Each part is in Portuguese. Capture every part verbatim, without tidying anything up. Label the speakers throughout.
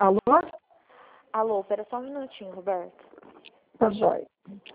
Speaker 1: Alô?
Speaker 2: Alô, pera só um minutinho, Roberto.
Speaker 1: Tá jóia.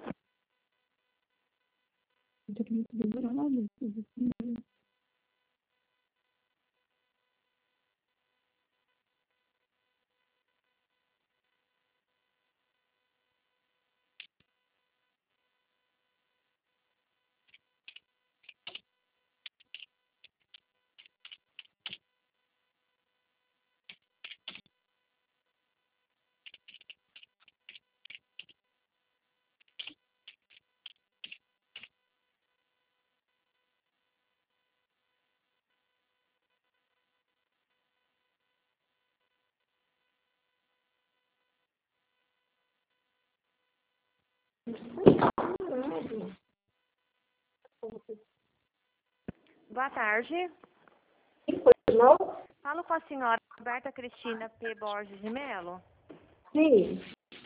Speaker 2: Boa tarde.
Speaker 1: Pois não?
Speaker 2: Falo com a senhora Roberta Cristina P. Borges de Mello.
Speaker 1: Sim.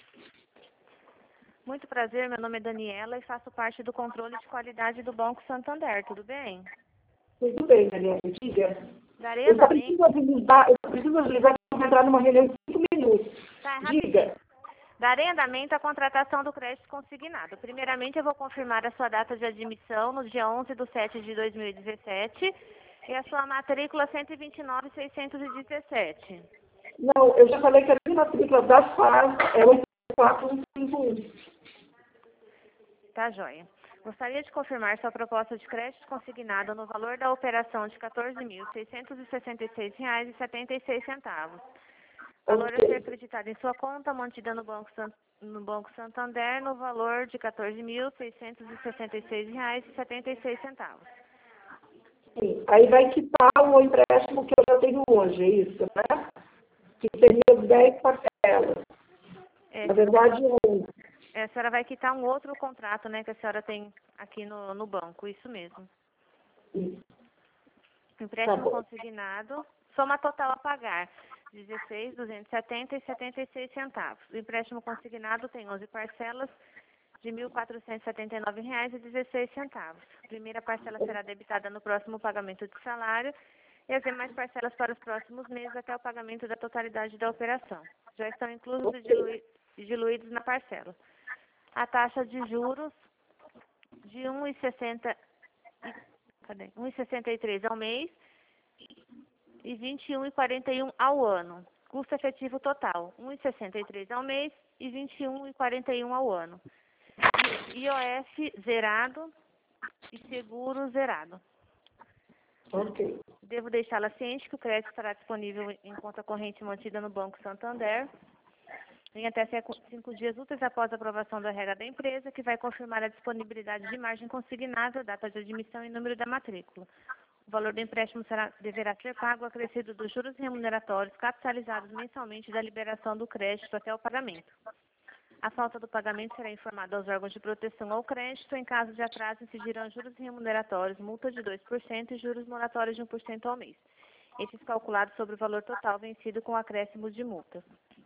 Speaker 2: Muito prazer, meu nome é Daniela e faço parte do controle de qualidade do Banco Santander, tudo bem?
Speaker 1: Tudo bem, Daniela. Diga.
Speaker 2: Darei
Speaker 1: Eu só
Speaker 2: andamento...
Speaker 1: preciso avisar, eu só preciso avisar que eu vou entrar numa reunião em cinco minutos.
Speaker 2: Tá, é
Speaker 1: Diga.
Speaker 2: rapidinho. Darei andamento à contratação do crédito consignado. Primeiramente, eu vou confirmar a sua data de admissão no dia onze de setembro de dois mil e dezessete e a sua matrícula cento e vinte e nove mil seiscentos e dezessete.
Speaker 1: Não, eu já falei que a minha matrícula da F A S é oito quatro um cinco um.
Speaker 2: Tá, joia. Gostaria de confirmar sua proposta de crédito consignado no valor da operação de quatorze mil seiscentos e sessenta e seis reais e setenta e seis centavos. Valor a ser acreditado em sua conta, mantida no Banco, San... no Banco Santander, no valor de quatorze mil seiscentos e sessenta e seis reais e setenta e seis centavos.
Speaker 1: Sim. Aí vai quitar o empréstimo que eu já tenho hoje, é isso, né? Que seria dez parcelas.
Speaker 2: É,
Speaker 1: Na verdade, um.
Speaker 2: a senhora vai quitar um outro contrato, né, que a senhora tem aqui no, no banco, isso mesmo.
Speaker 1: Isso.
Speaker 2: Empréstimo
Speaker 1: Tá
Speaker 2: consignado, soma total a pagar, dezesseis mil duzentos e setenta e setenta e seis centavos. O empréstimo consignado tem onze parcelas de mil quatrocentos e setenta e nove reais e dezesseis centavos. A primeira parcela será debitada no próximo pagamento de salário e as demais parcelas para os próximos meses até o pagamento da totalidade da operação. Já estão inclusos e dilui- diluídos na parcela. A taxa de juros de um vírgula sessenta e cadê? um vírgula sessenta e três ao mês e vinte e um vírgula quarenta e um ao ano. Custo efetivo total, um vírgula sessenta e três ao mês e vinte e um vírgula quarenta e um ao ano. I O F zerado e seguro zerado.
Speaker 1: Ok.
Speaker 2: Devo deixá-la ciente que o crédito estará disponível em conta corrente mantida no Banco Santander em até cinco dias úteis após a aprovação da regra da empresa, que vai confirmar a disponibilidade de margem consignada, data de admissão e número da matrícula. O valor do empréstimo será, deverá ser pago acrescido dos juros remuneratórios capitalizados mensalmente da liberação do crédito até o pagamento. A falta do pagamento será informada aos órgãos de proteção ao crédito. Em caso de atraso, incidirão juros remuneratórios, multa de dois por cento e juros moratórios de um por cento ao mês. Estes calculados sobre o valor total vencido com acréscimo de multa.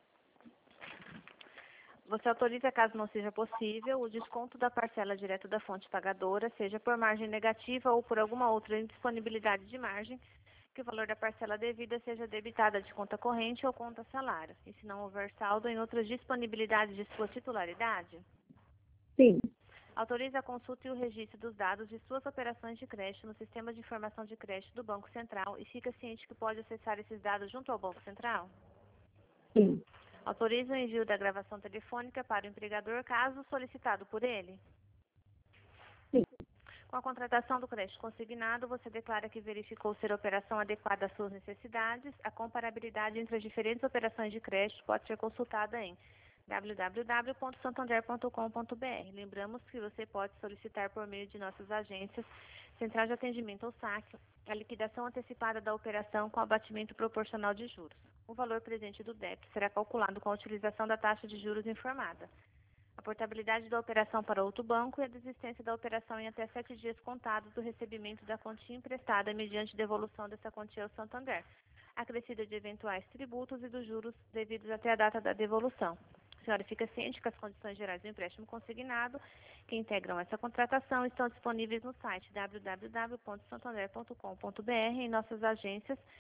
Speaker 2: Você autoriza, caso não seja possível, o desconto da parcela direto da fonte pagadora, seja por margem negativa ou por alguma outra indisponibilidade de margem, que o valor da parcela devida seja debitada de conta corrente ou conta salário, e se não houver saldo em outras disponibilidades de sua titularidade.
Speaker 1: Sim.
Speaker 2: Autoriza a consulta e o registro dos dados de suas operações de crédito no Sistema de Informação de Crédito do Banco Central e fica ciente que pode acessar esses dados junto ao Banco Central?
Speaker 1: Sim.
Speaker 2: Autoriza o envio da gravação telefônica para o empregador, caso solicitado por ele?
Speaker 1: Sim.
Speaker 2: Com a contratação do crédito consignado, você declara que verificou ser a operação adequada às suas necessidades. A comparabilidade entre as diferentes operações de crédito pode ser consultada em w w w ponto santander ponto com ponto b r. Lembramos que você pode solicitar por meio de nossas agências, Central de Atendimento ou S A C, a liquidação antecipada da operação com abatimento proporcional de juros. O valor presente do débito será calculado com a utilização da taxa de juros informada. A portabilidade da operação para outro banco e a desistência da operação em até sete dias contados do recebimento da quantia emprestada mediante devolução dessa quantia ao Santander, acrescida de eventuais tributos e dos juros devidos até a data da devolução. A senhora fica ciente que as condições gerais do empréstimo consignado que integram essa contratação estão disponíveis no site w w w ponto santander ponto com ponto b r, em nossas agências, e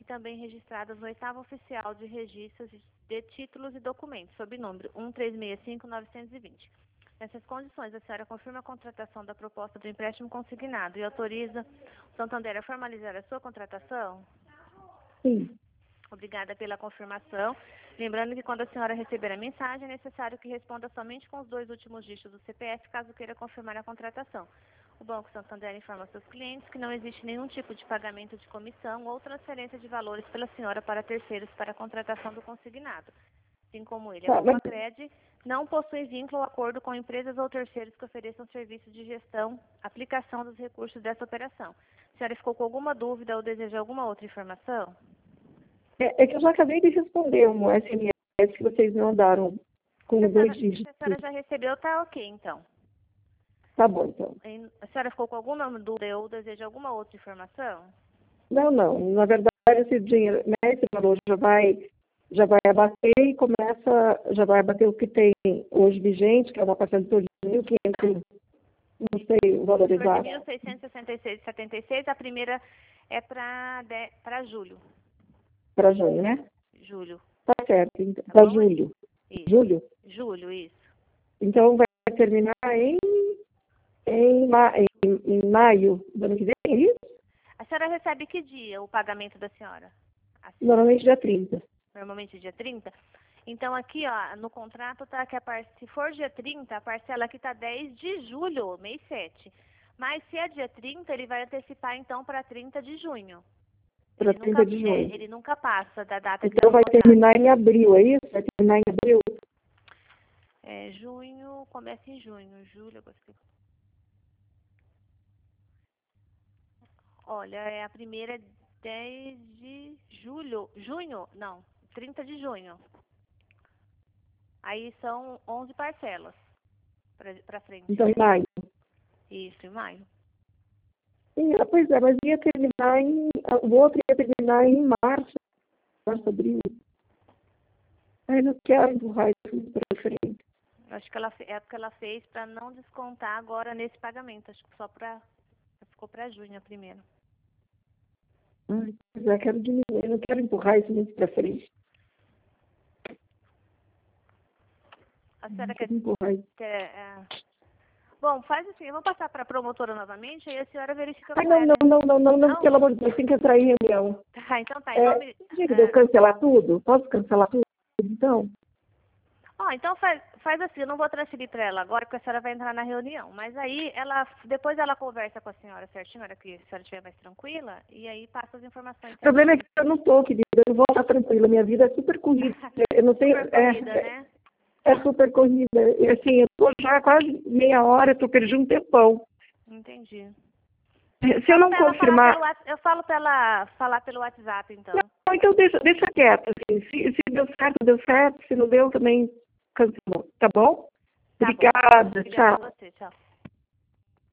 Speaker 2: e também registradas no oitavo oficial de registros de títulos e documentos, sob número um três seis cinco nove dois zero. Nessas condições, a senhora confirma a contratação da proposta do empréstimo consignado e autoriza o Santander a formalizar a sua contratação?
Speaker 1: Sim.
Speaker 2: Obrigada pela confirmação. Lembrando que quando a senhora receber a mensagem, é necessário que responda somente com os dois últimos dígitos do C P F, caso queira confirmar a contratação. O Banco Santander informa seus clientes que não existe nenhum tipo de pagamento de comissão ou transferência de valores pela senhora para terceiros para a contratação do consignado. Assim como ele, a Compacred não possui vínculo ou acordo com empresas ou terceiros que ofereçam serviços de gestão, aplicação dos recursos dessa operação. A senhora ficou com alguma dúvida ou deseja alguma outra informação?
Speaker 1: É, é que eu já acabei de responder um S M S que vocês me mandaram com
Speaker 2: Se a senhora,
Speaker 1: dois dígitos.
Speaker 2: se a senhora já recebeu, tá ok, então.
Speaker 1: Tá bom, então.
Speaker 2: A senhora ficou com alguma dúvida ou deseja alguma outra informação?
Speaker 1: Não, não. Na verdade, esse dinheiro, né, esse valor já vai, já vai abater e começa, já vai abater o que tem hoje vigente, que é uma parcela de dois mil e quinhentos, não sei o valor exato.
Speaker 2: mil seiscentos e sessenta e seis vírgula setenta e seis, a primeira é para julho.
Speaker 1: Para junho, né?
Speaker 2: Julho.
Speaker 1: Tá certo. Então,
Speaker 2: Tá
Speaker 1: para
Speaker 2: bom?
Speaker 1: julho.
Speaker 2: Isso.
Speaker 1: Julho?
Speaker 2: Julho, isso.
Speaker 1: Então vai terminar em, em, ma, em, em maio do ano que vem, é isso?
Speaker 2: A senhora recebe que dia o pagamento da senhora? Assim,
Speaker 1: Normalmente dia trinta.
Speaker 2: normalmente dia trinta? Então aqui, ó, no contrato tá que a par... se for dia trinta, a parcela aqui tá dez de julho, mês sete. Mas se é dia trinta, ele vai antecipar então para trinta de junho.
Speaker 1: Para
Speaker 2: Ele
Speaker 1: trinta
Speaker 2: nunca,
Speaker 1: de
Speaker 2: é,
Speaker 1: junho.
Speaker 2: ele nunca passa da data que
Speaker 1: Então
Speaker 2: tá
Speaker 1: vai
Speaker 2: no contrato.
Speaker 1: terminar em abril, é isso? Vai terminar em abril?
Speaker 2: É, junho, começa em junho, julho, agosto. Olha, é a primeira dez de julho, junho, não, trinta de junho. Aí são onze parcelas para frente.
Speaker 1: Então em maio.
Speaker 2: Isso, em maio.
Speaker 1: Sim, ah, pois é, mas ia terminar em. O outro ia terminar em março, março, abril. Aí não quero empurrar isso para frente.
Speaker 2: Eu acho que ela, fe- é porque ela fez para não descontar agora nesse pagamento. Acho que só para. Ficou para junho a primeira.
Speaker 1: Ai, pois é, quero diminuir, não quero empurrar isso muito para frente.
Speaker 2: A
Speaker 1: Não
Speaker 2: senhora quer.
Speaker 1: quero empurrar isso.
Speaker 2: quer é... Bom, faz assim, eu vou passar para a promotora novamente, aí a senhora verifica
Speaker 1: Ai,
Speaker 2: com
Speaker 1: não,
Speaker 2: ela.
Speaker 1: não, não, não, não, não,
Speaker 2: Não?
Speaker 1: pelo amor de Deus, tem que entrar em reunião.
Speaker 2: Tá, então tá. Em
Speaker 1: É,
Speaker 2: nome.
Speaker 1: diga, eu cancelar tudo? Posso cancelar tudo? Então,
Speaker 2: Ó, então faz, faz assim, eu não vou transferir para ela agora, porque a senhora vai entrar na reunião. Mas aí, ela, depois ela conversa com a senhora certinho, na hora que a senhora estiver mais tranquila, e aí passa as informações.
Speaker 1: o problema é que eu não estou, querida, eu não vou estar tranquila, minha vida é super corrida. Eu não tenho.
Speaker 2: Super corrida,
Speaker 1: é,
Speaker 2: né?
Speaker 1: é super corrida. E assim, eu estou já quase meia hora, eu estou perdendo um tempão.
Speaker 2: Entendi.
Speaker 1: Se eu não
Speaker 2: Fala pra ela falar
Speaker 1: confirmar.
Speaker 2: pelo Whats- eu falo para ela falar pelo WhatsApp, então.
Speaker 1: Não, então deixa, deixa quieto. Assim. Se, se deu certo, deu certo. Se não deu, também cancelou. Tá bom?
Speaker 2: Tá bom.
Speaker 1: Obrigada.
Speaker 2: Obrigada
Speaker 1: Tchau.
Speaker 2: a você, tchau.